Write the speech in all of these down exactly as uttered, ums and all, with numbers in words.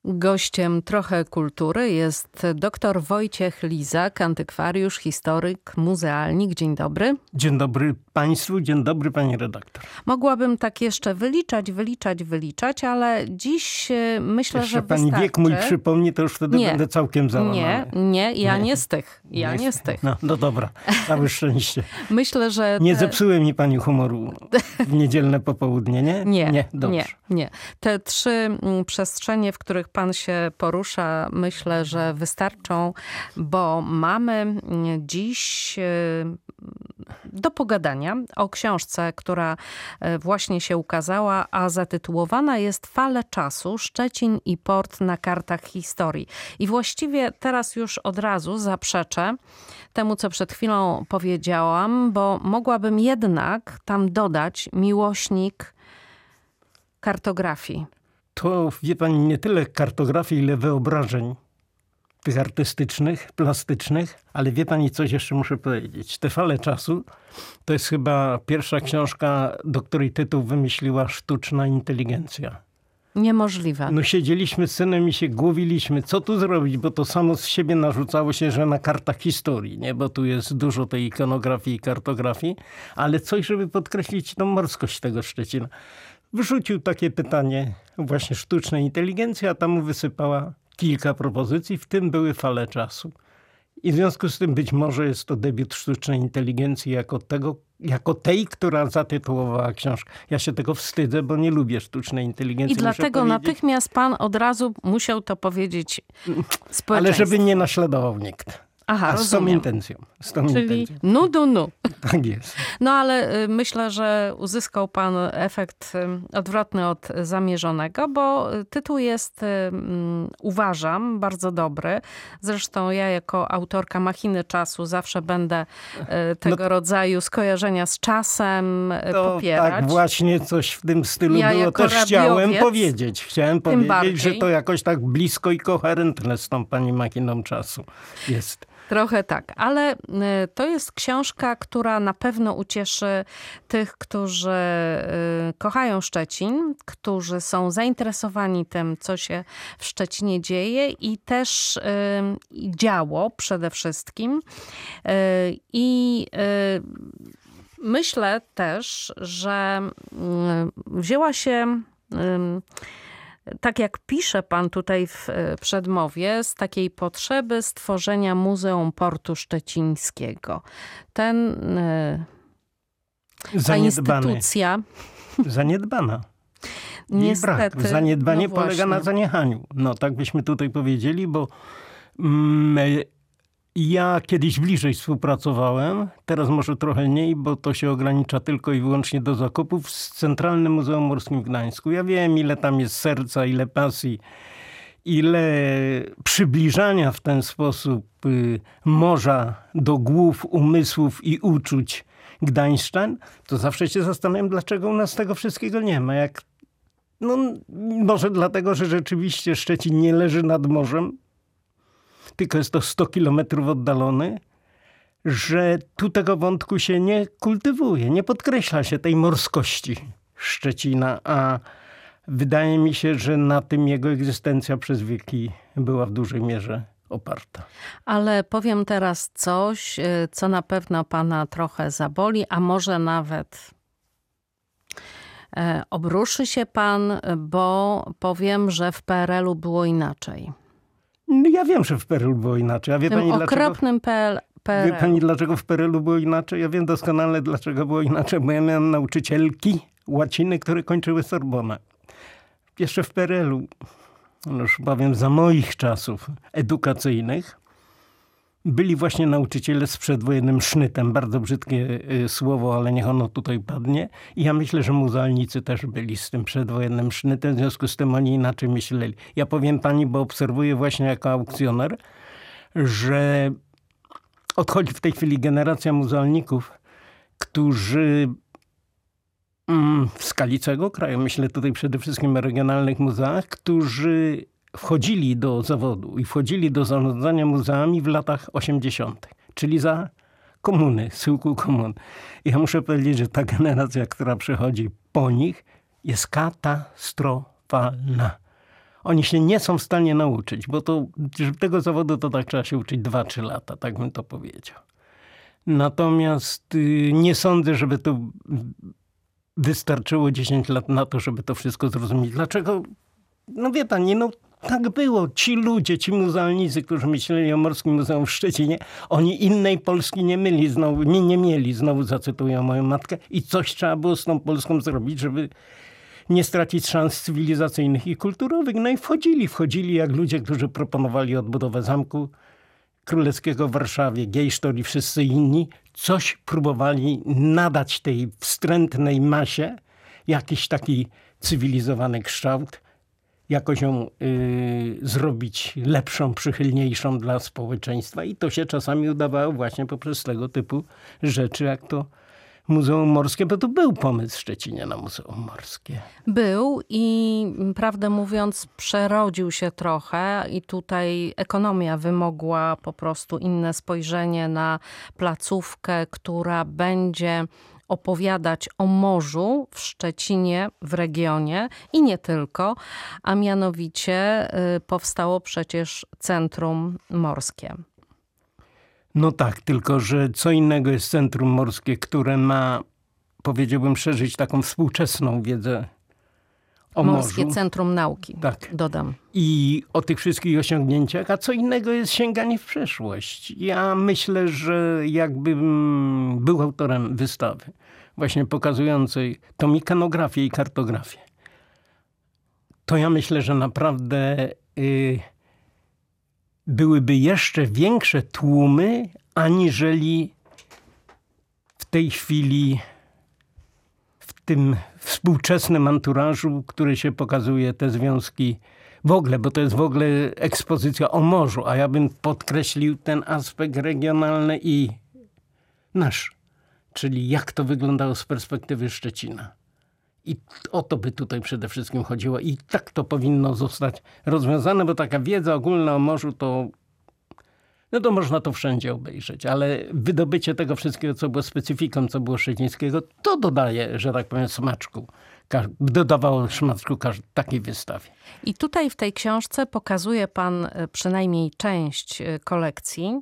Gościem Trochę Kultury jest dr Wojciech Lizak, antykwariusz, historyk, muzealnik. Dzień dobry. Dzień dobry Państwu, dzień dobry Pani redaktor. Mogłabym tak jeszcze wyliczać, wyliczać, wyliczać, ale dziś myślę, jeszcze że Pani wystarczy. wiek mój przypomni, to już wtedy nie, będę całkiem załamany. Nie, nie, ja nie, nie z tych. Ja nie, nie z tych. No, no dobra, całe szczęście. Myślę, że... Nie te... zepsułem mi Pani humoru w niedzielne popołudnie, nie? Nie, nie, dobrze. nie, nie. Te trzy przestrzenie, w których Pan się porusza, myślę, że wystarczą, bo mamy dziś do pogadania o książce, która właśnie się ukazała, a zatytułowana jest Fale czasu, Szczecin i port na kartach historii. I właściwie teraz już od razu zaprzeczę temu, co przed chwilą powiedziałam, bo mogłabym jednak tam dodać miłośnik kartografii. To, wie Pani, nie tyle kartografii, ile wyobrażeń tych artystycznych, plastycznych, ale wie Pani, coś jeszcze muszę powiedzieć. Te Fale czasu to jest chyba pierwsza książka, do której tytuł wymyśliła sztuczna inteligencja. Niemożliwe. No siedzieliśmy z synem i się głowiliśmy, co tu zrobić, bo to samo z siebie narzucało się, że na kartach historii, nie? Bo tu jest dużo tej ikonografii i kartografii, ale coś, żeby podkreślić tą morskość tego Szczecina. Wyrzucił takie pytanie właśnie sztuczna inteligencja, a tam mu wysypała kilka propozycji, w tym były Fale czasu. I w związku z tym być może jest to debiut sztucznej inteligencji jako, tego, jako tej, która zatytułowała książkę. Ja się tego wstydzę, bo nie lubię sztucznej inteligencji. I dlatego powiedzieć... natychmiast pan od razu musiał to powiedzieć społeczeństwu. Ale żeby nie naśladował nikt. Aha, A rozumiem. z tą intencją. Z tą Czyli intencją. nu, du, nu. Tak jest. No ale y, myślę, że uzyskał pan efekt y, odwrotny od zamierzonego, bo tytuł jest, y, y, uważam, bardzo dobry. Zresztą ja jako autorka Machiny Czasu zawsze będę y, tego no, rodzaju skojarzenia z czasem y, to popierać. Tak, właśnie coś w tym stylu ja było. Też chciałem powiedzieć. Chciałem powiedzieć, bardziej. że to jakoś tak blisko i koherentne z tą Pani Machiną Czasu jest. Trochę tak, ale to jest książka, która na pewno ucieszy tych, którzy kochają Szczecin, którzy są zainteresowani tym, co się w Szczecinie dzieje i też działo przede wszystkim. I myślę też, że wzięła się... Tak jak pisze pan tutaj w przedmowie, z takiej potrzeby stworzenia Muzeum Portu Szczecińskiego. Ten, ta Zaniedbany. instytucja... Zaniedbana. Niestety. Brak. Zaniedbanie no polega na zaniechaniu. No tak byśmy tutaj powiedzieli, bo mm, ja kiedyś bliżej współpracowałem, teraz może trochę mniej, bo to się ogranicza tylko i wyłącznie do zakupów z Centralnym Muzeum Morskim w Gdańsku. Ja wiem, ile tam jest serca, ile pasji, ile przybliżania w ten sposób y, morza do głów, umysłów i uczuć gdańszczan. To zawsze się zastanawiam, dlaczego u nas tego wszystkiego nie ma. Jak, no, może dlatego, że rzeczywiście Szczecin nie leży nad morzem, tylko jest to sto kilometrów oddalony, że tu tego wątku się nie kultywuje, nie podkreśla się tej morskości Szczecina, a wydaje mi się, że na tym jego egzystencja przez wieki była w dużej mierze oparta. Ale powiem teraz coś, co na pewno pana trochę zaboli, a może nawet obruszy się pan, bo powiem, że w P R L-u było inaczej. Ja wiem, że w P R L-u było inaczej. A wie Tym pani, okropnym P R L-u. Wie pani, dlaczego w P R L-u było inaczej? Ja wiem doskonale, dlaczego było inaczej, bo ja miałem nauczycielki łaciny, które kończyły Sorbonę. Jeszcze w P R L-u, no już powiem za moich czasów edukacyjnych, byli właśnie nauczyciele z przedwojennym sznytem. Bardzo brzydkie słowo, ale niech ono tutaj padnie. I ja myślę, że muzealnicy też byli z tym przedwojennym sznytem, w związku z tym oni inaczej myśleli. Ja powiem pani, bo obserwuję właśnie jako aukcjoner, że odchodzi w tej chwili generacja muzealników, którzy w skali całego kraju, myślę tutaj przede wszystkim o regionalnych muzeach, którzy wchodzili do zawodu i wchodzili do zarządzania muzeami w latach osiemdziesiątych, czyli za komuny, schyłku komun. I ja muszę powiedzieć, że ta generacja, która przychodzi po nich, jest katastrofalna. oni się nie są w stanie nauczyć, bo to, żeby tego zawodu to tak trzeba się uczyć dwa trzy lata, tak bym to powiedział. Natomiast y, nie sądzę, żeby to wystarczyło dziesięć lat na to, żeby to wszystko zrozumieć. Dlaczego? No wie pani, no tak było. Ci ludzie, ci muzealnicy, którzy myśleli o Morskim Muzeum w Szczecinie, oni innej Polski nie mieli, znowu, nie, nie mieli, znowu zacytuję moją matkę, i coś trzeba było z tą Polską zrobić, żeby nie stracić szans cywilizacyjnych i kulturowych. No i wchodzili, wchodzili jak ludzie, którzy proponowali odbudowę Zamku Królewskiego w Warszawie, Gejsztor i wszyscy inni. Coś próbowali nadać tej wstrętnej masie jakiś taki cywilizowany kształt, jakoś ją y, zrobić lepszą, przychylniejszą dla społeczeństwa. I to się czasami udawało właśnie poprzez tego typu rzeczy, jak to Muzeum Morskie, bo to był pomysł w Szczecinie na Muzeum Morskie. Był i prawdę mówiąc przerodził się trochę i tutaj ekonomia wymogła po prostu inne spojrzenie na placówkę, która będzie opowiadać o morzu w Szczecinie, w regionie i nie tylko, a mianowicie y, powstało przecież Centrum Morskie. No tak, tylko że co innego jest Centrum Morskie, które ma, powiedziałbym, przeżyć taką współczesną wiedzę o Morskie morzu. Centrum Nauki, tak. dodam. I o tych wszystkich osiągnięciach, a co innego jest sięganie w przeszłość. Ja myślę, że jakbym był autorem wystawy właśnie pokazującej tą ikanografię i kartografię, to ja myślę, że naprawdę y, byłyby jeszcze większe tłumy, aniżeli w tej chwili w tym współczesnym anturażu, który się pokazuje, te związki w ogóle, bo to jest w ogóle ekspozycja o morzu, a ja bym podkreślił ten aspekt regionalny i nasz, czyli jak to wyglądało z perspektywy Szczecina. I o to by tutaj przede wszystkim chodziło i tak to powinno zostać rozwiązane, bo taka wiedza ogólna o morzu to no to można to wszędzie obejrzeć, ale wydobycie tego wszystkiego, co było specyfiką, co było szczecińskiego, to dodaje, że tak powiem, smaczku. Dodawało smaczku takiej wystawie. I tutaj w tej książce pokazuje pan przynajmniej część kolekcji,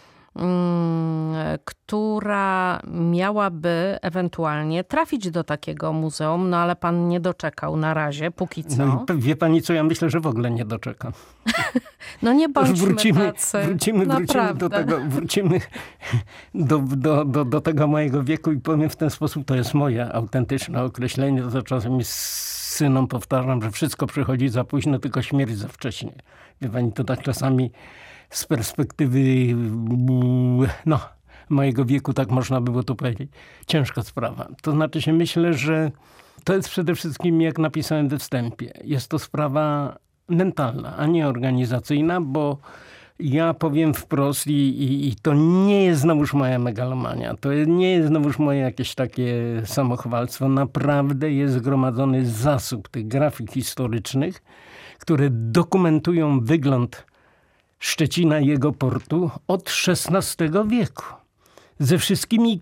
która miałaby ewentualnie trafić do takiego muzeum, no ale pan nie doczekał na razie, póki co. No i wie pani co, ja myślę, że w ogóle nie doczekam. No nie bądźmy wrócimy, tacy. Wrócimy, wrócimy, do tego, wrócimy do, do, do, do tego mojego wieku i powiem w ten sposób, to jest moje autentyczne określenie, to czasem z synom powtarzam, że wszystko przychodzi za późno, tylko śmierć za wcześnie. Wie pani, to tak czasami z perspektywy no, mojego wieku, tak można było to powiedzieć, ciężka sprawa. To znaczy się myślę, że to jest przede wszystkim, jak napisałem we wstępie, jest to sprawa mentalna, a nie organizacyjna, bo ja powiem wprost i, i, i to nie jest znowuż moja megalomania, to nie jest znowuż moje jakieś takie samochwalstwo. Naprawdę jest zgromadzony zasób tych grafik historycznych, które dokumentują wygląd Szczecina i jego portu od szesnastego wieku. Ze wszystkimi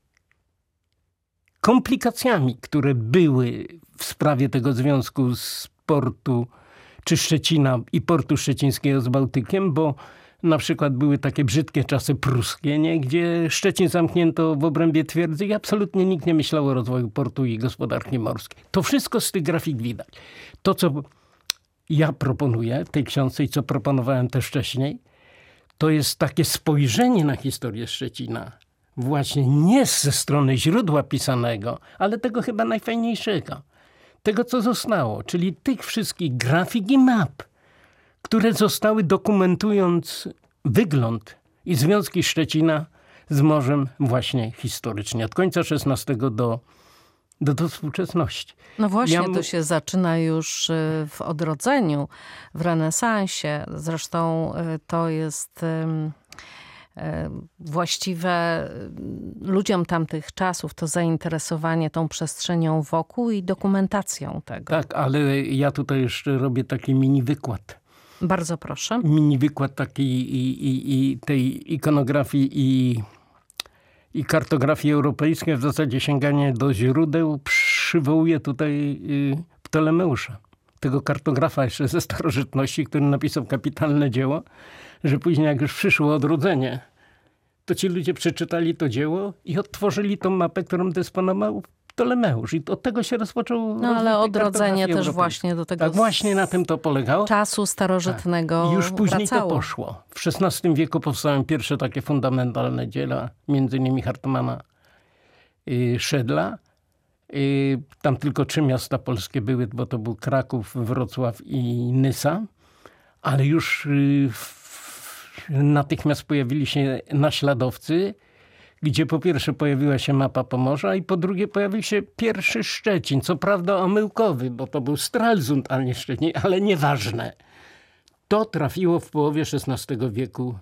komplikacjami, które były w sprawie tego związku z portu czy Szczecina i portu szczecińskiego z Bałtykiem, bo na przykład były takie brzydkie czasy pruskie, nie? Gdzie Szczecin zamknięto w obrębie twierdzy i absolutnie nikt nie myślał o rozwoju portu i gospodarki morskiej. To wszystko z tych grafik widać. To, co ja proponuję w tej książce i co proponowałem też wcześniej, to jest takie spojrzenie na historię Szczecina. Właśnie nie ze strony źródła pisanego, ale tego chyba najfajniejszego. Tego, co zostało, czyli tych wszystkich grafik i map, które zostały dokumentując wygląd i związki Szczecina z morzem właśnie historycznie. Od końca szesnastego do Do, do współczesności. No właśnie, ja... to się zaczyna już w odrodzeniu, w renesansie. Zresztą to jest właściwe ludziom tamtych czasów, to zainteresowanie tą przestrzenią wokół i dokumentacją tego. Tak, ale ja tutaj jeszcze robię taki mini wykład. Bardzo proszę. Mini wykład takiej i, i, i tej ikonografii i i kartografii europejskiej, w zasadzie sięganie do źródeł, przywołuje tutaj Ptolemeusza. tego kartografa jeszcze ze starożytności, który napisał kapitalne dzieło, że później jak już przyszło odrodzenie, to ci ludzie przeczytali to dzieło i odtworzyli tą mapę, którą dysponował Ptolemeusz. I od tego się rozpoczął No ale odrodzenie też właśnie do tego tak, właśnie na tym to polegało. Czasu starożytnego tak. Już później wracało. to poszło. W szesnastym wieku powstały pierwsze takie fundamentalne dzieła, między innymi Hartmana i Szedla. I tam tylko trzy miasta polskie były, bo to był Kraków, Wrocław i Nysa. Ale już natychmiast pojawili się naśladowcy, gdzie po pierwsze pojawiła się mapa Pomorza i po drugie pojawił się pierwszy Szczecin. Co prawda omyłkowy, bo to był Stralsund, a nie Szczecin, ale nieważne. To trafiło w połowie szesnastego wieku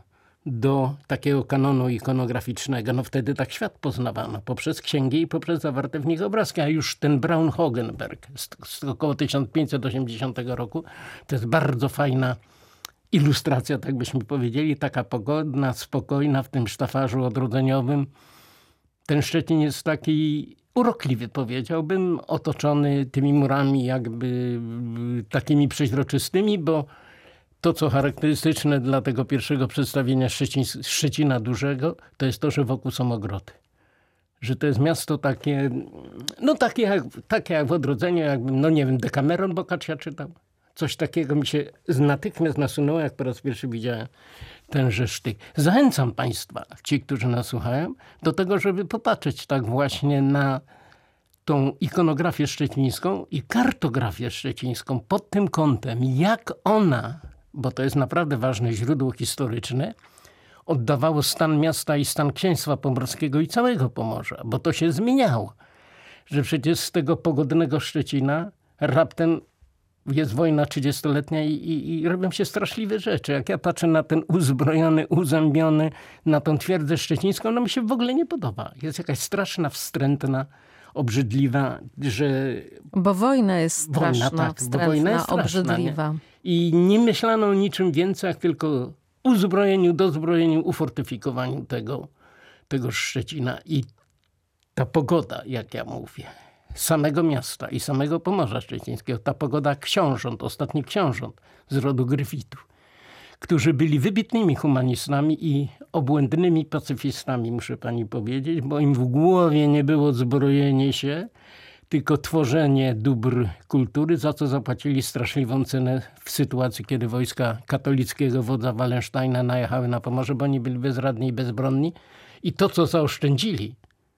do takiego kanonu ikonograficznego. No wtedy tak świat poznawano, poprzez księgi i poprzez zawarte w nich obrazki. A już ten Braun-Hogenberg z, z około tysiąc pięćset osiemdziesiątego roku, to jest bardzo fajna ilustracja, tak byśmy powiedzieli, taka pogodna, spokojna w tym sztafarzu odrodzeniowym. Ten Szczecin jest taki urokliwy, powiedziałbym, otoczony tymi murami jakby takimi przeźroczystymi, bo to, co charakterystyczne dla tego pierwszego przedstawienia Szczecin, Szczecina Dużego, to jest to, że wokół są ogrody. Że to jest miasto takie, no takie jak, takie jak w odrodzeniu, jakbym, no nie wiem, Decameron Boccaccia czytał. Coś takiego mi się natychmiast nasunęło, jak po raz pierwszy widziałem tenże sztyk. Zachęcam państwa, ci, którzy nas słuchają, do tego, żeby popatrzeć tak właśnie na tą ikonografię szczecińską i kartografię szczecińską pod tym kątem, jak ona, bo to jest naprawdę ważne źródło historyczne, oddawało stan miasta i stan księstwa pomorskiego i całego Pomorza, bo to się zmieniało. Że przecież z tego pogodnego Szczecina raptem jest wojna trzydziestoletnia i, i, i robią się straszliwe rzeczy. Jak ja patrzę na ten uzbrojony, uzębiony, na tą twierdzę szczecińską, ona mi się w ogóle nie podoba. Jest jakaś straszna, wstrętna, obrzydliwa, że... Bo wojna jest straszna, wojna, tak, wstrętna, bo wojna jest straszna, obrzydliwa. Nie? I nie myślano o niczym więcej, jak tylko uzbrojeniu, dozbrojeniu, ufortyfikowaniu tego, tego Szczecina. I ta pogoda, jak ja mówię, samego miasta i samego Pomorza Szczecińskiego, ta pogoda książąt, ostatnich książąt z rodu Gryfitów, którzy byli wybitnymi humanistami i obłędnymi pacyfistami, muszę pani powiedzieć, bo im w głowie nie było zbrojenie się, tylko tworzenie dóbr kultury, za co zapłacili straszliwą cenę w sytuacji, kiedy wojska katolickiego wodza Wallensteina najechały na Pomorze, bo oni byli bezradni i bezbronni. I to, co zaoszczędzili,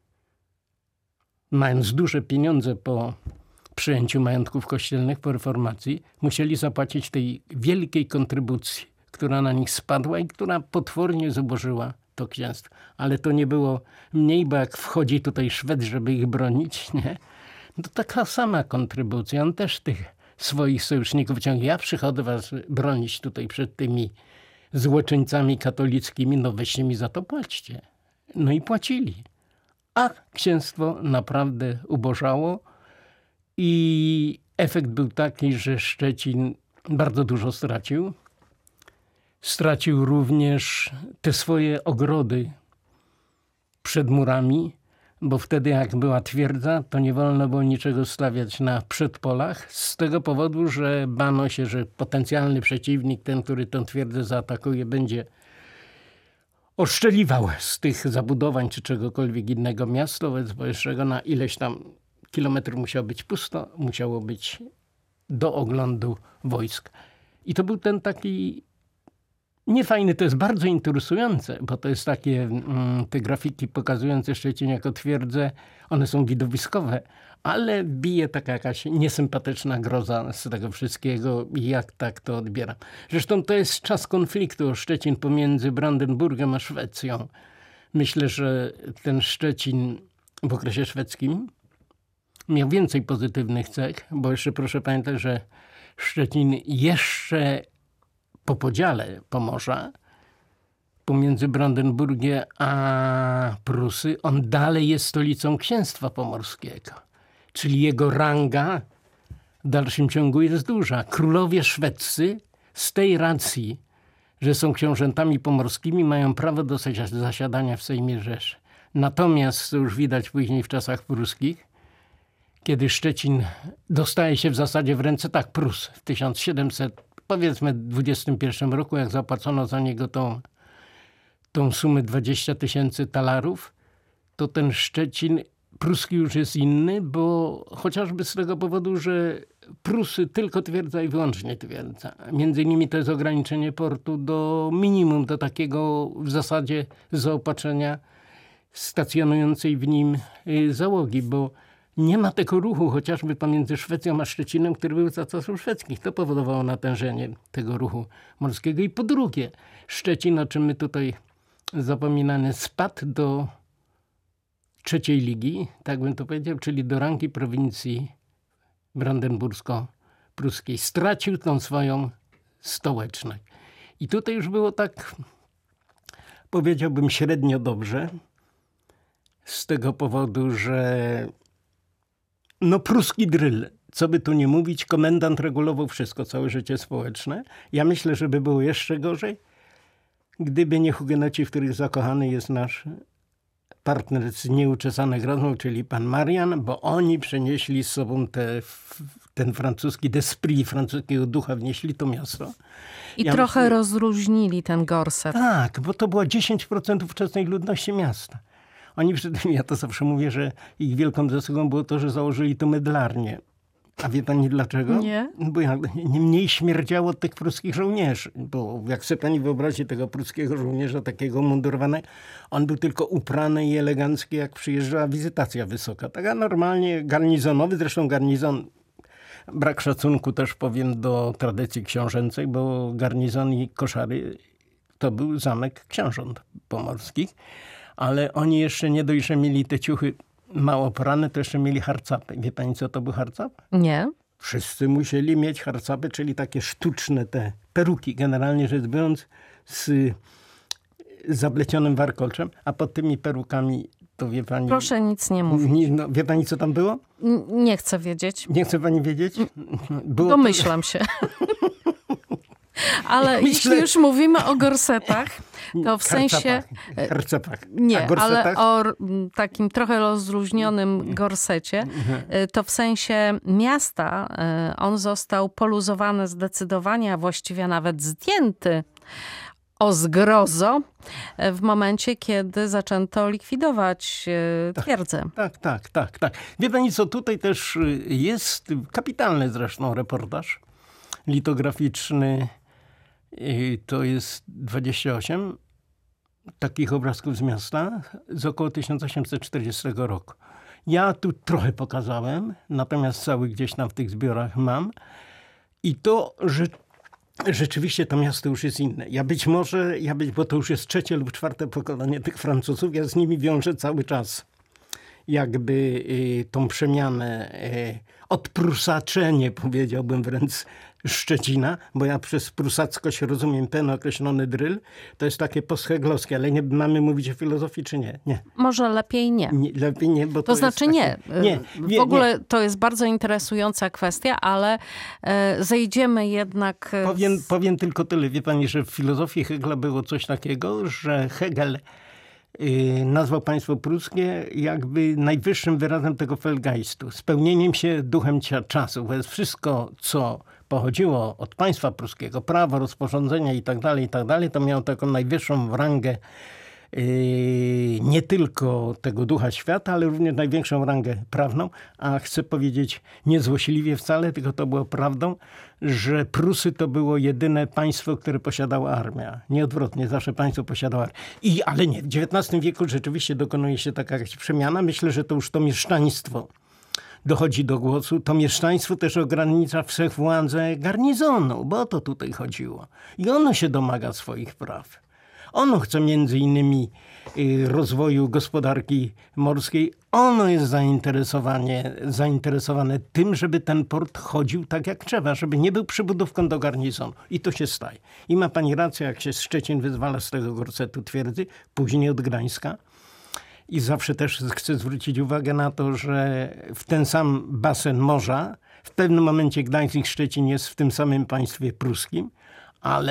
mając duże pieniądze po przejęciu majątków kościelnych po reformacji, musieli zapłacić tej wielkiej kontrybucji, która na nich spadła i która potwornie zubożyła to księstwo. Ale to nie było mniej, bo jak wchodzi tutaj Szwed, żeby ich bronić, nie? To taka sama kontrybucja. On też tych swoich sojuszników ciągnie. Ja przychodzę was bronić tutaj przed tymi złoczyńcami katolickimi, no weźcie mi za to płaćcie. No i płacili. A księstwo naprawdę ubożało i efekt był taki, że Szczecin bardzo dużo stracił. Stracił również te swoje ogrody przed murami, bo wtedy jak była twierdza, to nie wolno było niczego stawiać na przedpolach z tego powodu, że bano się, że potencjalny przeciwnik, ten, który tę twierdzę zaatakuje, będzie oszczeliwał z tych zabudowań czy czegokolwiek innego miasto, wobec powyższego na ileś tam kilometrów musiało być pusto, musiało być do oglądu wojsk. I to był ten taki niefajny, to jest bardzo interesujące, bo to jest takie, te grafiki pokazujące Szczecin jako twierdzę, one są widowiskowe, ale bije taka jakaś niesympatyczna groza z tego wszystkiego i jak tak to odbieram. Zresztą to jest czas konfliktu o Szczecin pomiędzy Brandenburgiem a Szwecją. Myślę, że ten Szczecin w okresie szwedzkim miał więcej pozytywnych cech, bo jeszcze proszę pamiętać, że Szczecin jeszcze po podziale Pomorza pomiędzy Brandenburgiem a Prusy, on dalej jest stolicą księstwa pomorskiego. Czyli jego ranga w dalszym ciągu jest duża. Królowie szwedzcy z tej racji, że są książętami pomorskimi, mają prawo do zasiadania w Sejmie Rzeszy. Natomiast, co już widać później w czasach pruskich, kiedy Szczecin dostaje się w zasadzie w ręce, tak, Prus w tysiąc siedemset, powiedzmy dwudziestym pierwszym roku, jak zapłacono za niego tą, tą sumę dwadzieścia tysięcy talarów, to ten Szczecin pruski już jest inny, bo chociażby z tego powodu, że Prusy tylko twierdza i wyłącznie twierdza. Między innymi to jest ograniczenie portu do minimum, do takiego w zasadzie zaopatrzenia stacjonującej w nim załogi, bo nie ma tego ruchu chociażby pomiędzy Szwecją a Szczecinem, który był za czasów szwedzkich. To powodowało natężenie tego ruchu morskiego. I po drugie, Szczecin, o czym my tutaj zapominamy, spadł do trzeciej ligi, tak bym to powiedział, czyli do rangi prowincji brandenbursko-pruskiej. Stracił tą swoją stołeczność. I tutaj już było tak, powiedziałbym, średnio dobrze, z tego powodu, że no pruski dryl, co by tu nie mówić, komendant regulował wszystko, całe życie społeczne. Ja myślę, że by było jeszcze gorzej, gdyby nie hugenoci, w których zakochany jest nasz partner z nieuczesanych rozmów, czyli pan Marian, bo oni przenieśli z sobą te, ten francuski d'esprit, francuskiego ducha, wnieśli to miasto. I ja trochę myślę, rozluźnili ten gorset. Tak, bo to było dziesięć procent ówczesnej ludności miasta. Oni przy tym, ja to zawsze mówię, że ich wielką zasługą było to, że założyli tu mydlarnię. A wie pani dlaczego? Nie. Bo jak, nie mniej śmierdziało od tych pruskich żołnierzy. Bo jak sobie pani wyobrazi tego pruskiego żołnierza, takiego mundurowanego, on był tylko uprany i elegancki, jak przyjeżdżała wizytacja wysoka. Taka normalnie garnizonowy, zresztą garnizon, brak szacunku też powiem do tradycji książęcej, bo garnizon i koszary to był zamek książąt pomorskich. Ale oni jeszcze nie dość, że mieli te ciuchy mało porane, to jeszcze mieli harcapy. Wie pani, co to był harcap? Nie. Wszyscy musieli mieć harcapy, czyli takie sztuczne te peruki, generalnie rzecz biorąc, z zablecionym warkolczem, a pod tymi perukami to wie pani... Proszę nic nie mówić. Nie, no, wie pani, co tam było? N- nie chcę wiedzieć. Nie chce pani wiedzieć? Było Domyślam to... się. Ale Myślę... jeśli już mówimy o gorsetach, to w sensie... Harcepach. Nie, ale o takim trochę rozluźnionym gorsecie, to w sensie miasta on został poluzowany zdecydowanie, a właściwie nawet zdjęty o zgrozo w momencie, kiedy zaczęto likwidować twierdzę. Tak, tak, tak, tak. Wie pani co, tutaj też jest kapitalny zresztą reportaż litograficzny. I to jest dwadzieścia osiem takich obrazków z miasta z około tysiąc osiemset czterdziestego roku. Ja tu trochę pokazałem, natomiast cały gdzieś tam w tych zbiorach mam. I to, że rzeczywiście to miasto już jest inne. Ja być może, ja być, bo to już jest trzecie lub czwarte pokolenie tych Francuzów, ja z nimi wiążę cały czas jakby y, tą przemianę, y, odprusaczenie, powiedziałbym wręcz, Szczecina, bo ja przez prusackość rozumiem ten określony dryl, to jest takie postheglowskie, ale nie mamy mówić o filozofii, czy nie? Nie. Może lepiej nie. nie lepiej nie, bo to, to znaczy jest nie. Takie... nie. nie. W ogóle nie. to jest bardzo interesująca kwestia, ale e, zejdziemy jednak... Z... Powiem, powiem tylko tyle. Wie pani, że w filozofii Hegla było coś takiego, że Hegel y, nazwał państwo pruskie jakby najwyższym wyrazem tego Felgeistu, spełnieniem się duchem czasu. Bo jest wszystko, co pochodziło od państwa pruskiego, prawo, rozporządzenia i tak dalej, i tak dalej, to miało taką najwyższą rangę yy, nie tylko tego ducha świata, ale również największą rangę prawną. A chcę powiedzieć niezłośliwie wcale, tylko to było prawdą, że Prusy to było jedyne państwo, które posiadało armię. Nie odwrotnie, zawsze państwo posiadało armię. I, ale nie, w dziewiętnastym wieku rzeczywiście dokonuje się taka jakaś przemiana. Myślę, że to już to mieszczaństwo dochodzi do głosu. To mieszczaństwo też ogranicza wszechwładzę garnizonu, bo o to tutaj chodziło. I ono się domaga swoich praw. Ono chce między innymi rozwoju gospodarki morskiej. Ono jest zainteresowane, zainteresowane tym, żeby ten port chodził tak jak trzeba, żeby nie był przybudówką do garnizonu. I to się staje. I ma pani rację, jak się Szczecin wyzwala z tego gorsetu twierdzy, później od Gdańska. I zawsze też chcę zwrócić uwagę na to, że w ten sam basen morza w pewnym momencie Gdańsk i Szczecin jest w tym samym państwie pruskim, ale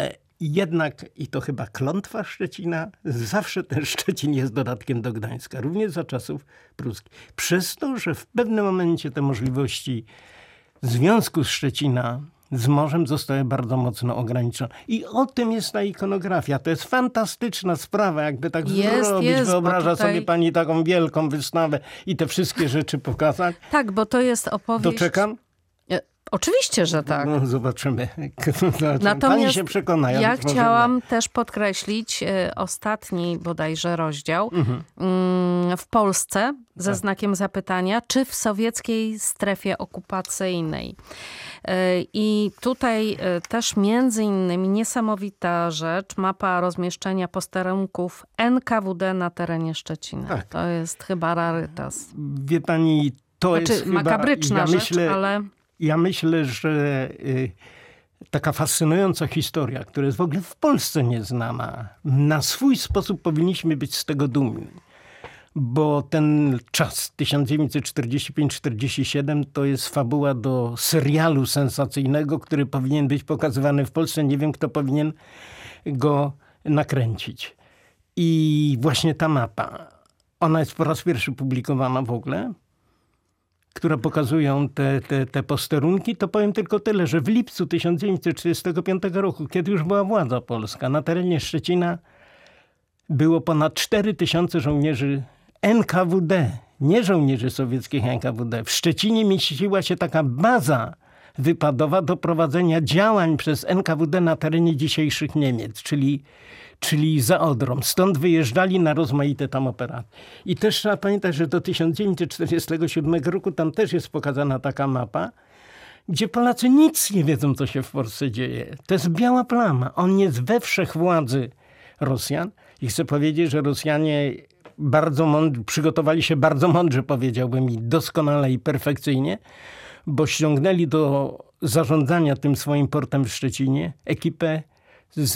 jednak, i to chyba klątwa Szczecina, zawsze ten Szczecin jest dodatkiem do Gdańska, również za czasów pruskich. Przez to, że w pewnym momencie te możliwości związku Szczecina z morzem zostały bardzo mocno ograniczone. I o tym jest ta ikonografia. To jest fantastyczna sprawa, jakby tak jest, zrobić. jest, Wyobraża tutaj... sobie pani taką wielką wystawę i te wszystkie rzeczy pokazać. Tak, bo to jest opowieść... Doczekam? Oczywiście, że tak. No, zobaczymy. Natomiast pani się przekona. Ja, ja chciałam nie. też podkreślić y, ostatni bodajże rozdział mhm. y, w Polsce ze tak. znakiem zapytania, czy w sowieckiej strefie okupacyjnej. Y, I tutaj y, też między innymi niesamowita rzecz, mapa rozmieszczenia posterunków N K W D na terenie Szczecina. Tak. To jest chyba rarytas. Wie pani, to znaczy, jest makabryczna chyba, ja rzecz, myślę, ale... Ja myślę, że y, taka fascynująca historia, która jest w ogóle w Polsce nieznana, na swój sposób powinniśmy być z tego dumni. Bo ten czas tysiąc dziewięćset czterdziesty piąty czterdziesty siódmy to jest fabuła do serialu sensacyjnego, który powinien być pokazywany w Polsce. Nie wiem, kto powinien go nakręcić. I właśnie ta mapa, ona jest po raz pierwszy publikowana w ogóle, które pokazują te, te, te posterunki, to powiem tylko tyle, że w lipcu tysiąc dziewięćset trzydziestego piątego roku, kiedy już była władza polska, na terenie Szczecina było ponad cztery tysiące żołnierzy N K W D, nie żołnierzy sowieckich N K W D. W Szczecinie mieściła się taka baza wypadowa do prowadzenia działań przez N K W D na terenie dzisiejszych Niemiec, czyli czyli za Odrą. Stąd wyjeżdżali na rozmaite tam operacje. I też trzeba pamiętać, że do tysiąc dziewięćset czterdziestego siódmego roku tam też jest pokazana taka mapa, gdzie Polacy nic nie wiedzą, co się w Polsce dzieje. To jest biała plama. On jest we wszechwładzy Rosjan. I chcę powiedzieć, że Rosjanie bardzo mądrze, przygotowali się bardzo mądrze, powiedziałbym, i doskonale i perfekcyjnie, bo ściągnęli do zarządzania tym swoim portem w Szczecinie ekipę z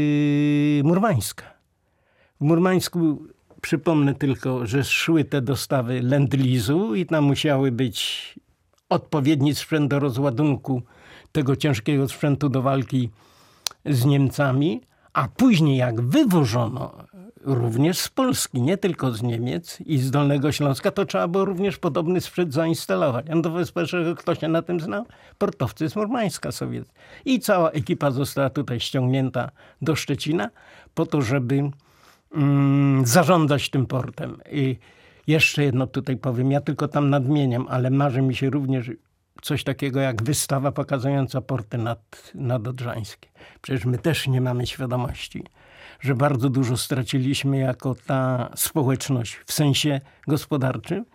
Murmańska. W Murmańsku, przypomnę tylko, że szły te dostawy Lend-Leasu i tam musiały być odpowiedni sprzęt do rozładunku tego ciężkiego sprzętu do walki z Niemcami, a później jak wywożono również z Polski, nie tylko z Niemiec i z Dolnego Śląska, to trzeba było również podobny sprzęt zainstalować. A to wobec czego kto się na tym znał? Portowcy z Murmańska sowieccy. I cała ekipa została tutaj ściągnięta do Szczecina po to, żeby mm, zarządzać tym portem. I jeszcze jedno tutaj powiem, ja tylko tam nadmieniam, ale marzy mi się również coś takiego jak wystawa pokazująca porty nad, nadodrzańskie. Przecież my też nie mamy świadomości, że bardzo dużo straciliśmy jako ta społeczność w sensie gospodarczym,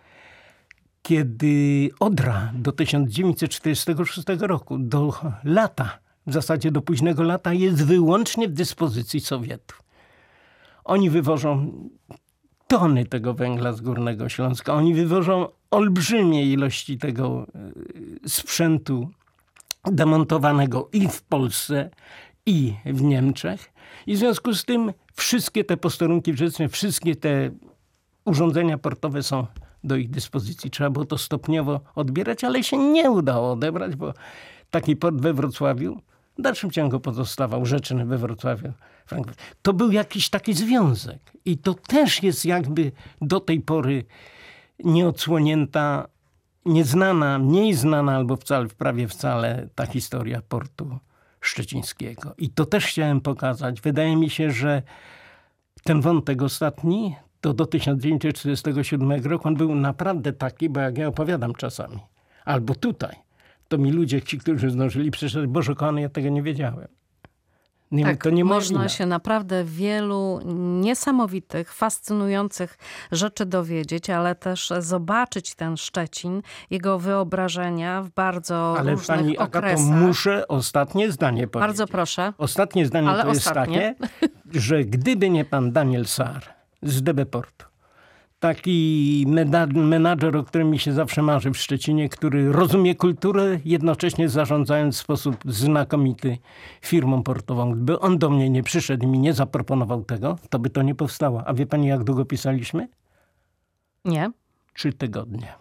kiedy Odra do tysiąc dziewięćset czterdziestego szóstego roku, do lata, w zasadzie do późnego lata, jest wyłącznie w dyspozycji Sowietów. Oni wywożą tony tego węgla z Górnego Śląska. Oni wywożą olbrzymie ilości tego sprzętu demontowanego i w Polsce, i w Niemczech. I w związku z tym wszystkie te posterunki wrzeczne, wszystkie te urządzenia portowe są do ich dyspozycji. Trzeba było to stopniowo odbierać, ale się nie udało odebrać, bo taki port we Wrocławiu w dalszym ciągu pozostawał rzeczny we Wrocławiu. To był jakiś taki związek. I to też jest jakby do tej pory nieodsłonięta, nieznana, mniej znana albo wcale, prawie wcale ta historia portu szczecińskiego. I to też chciałem pokazać. Wydaje mi się, że ten wątek ostatni, to do tysiąc dziewięćset czterdziestego siódmego roku, on był naprawdę taki, bo jak ja opowiadam czasami, albo tutaj, to mi ludzie, ci, którzy zdążyli przeczytać, Boże kochany, ja tego nie wiedziałem. Nie, tak, to nie można się naprawdę wielu niesamowitych, fascynujących rzeczy dowiedzieć, ale też zobaczyć ten Szczecin, jego wyobrażenia w bardzo ale różnych pani okresach. Ale muszę ostatnie zdanie powiedzieć. Bardzo proszę. Ostatnie zdanie ale to ostatnie. jest takie, że gdyby nie pan Daniel Sar z D B Portu, taki menadżer, o którym mi się zawsze marzy w Szczecinie, który rozumie kulturę, jednocześnie zarządzając w sposób znakomity firmą portową. Gdyby on do mnie nie przyszedł i mi nie zaproponował tego, to by to nie powstało. A wie pani, jak długo pisaliśmy? Nie. Trzy tygodnie.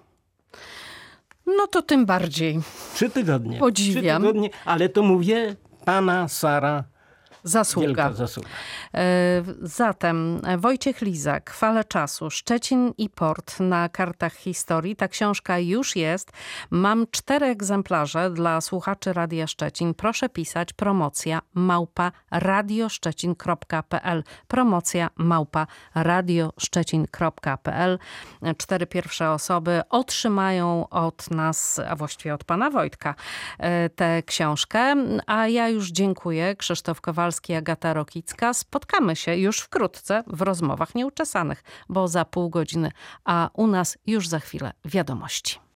No to tym bardziej. Trzy tygodnie. Podziwiam. Trzy tygodnie, ale to mówię pana Sara Zasługa. Wielka zasługa. Zatem Wojciech Lizak, Fale czasu, Szczecin i port na kartach historii. Ta książka już jest. Mam cztery egzemplarze dla słuchaczy Radia Szczecin. Proszę pisać promocja małpa radioszczecin kropka p l. Promocja małpa radioszczecin kropka p l. Cztery pierwsze osoby otrzymają od nas, a właściwie od pana Wojtka, tę książkę. A ja już dziękuję. Krzysztof Kowalski, Agata Rokicka. Spotkamy się już wkrótce w rozmowach nieuczesanych, bo za pół godziny, a u nas już za chwilę wiadomości.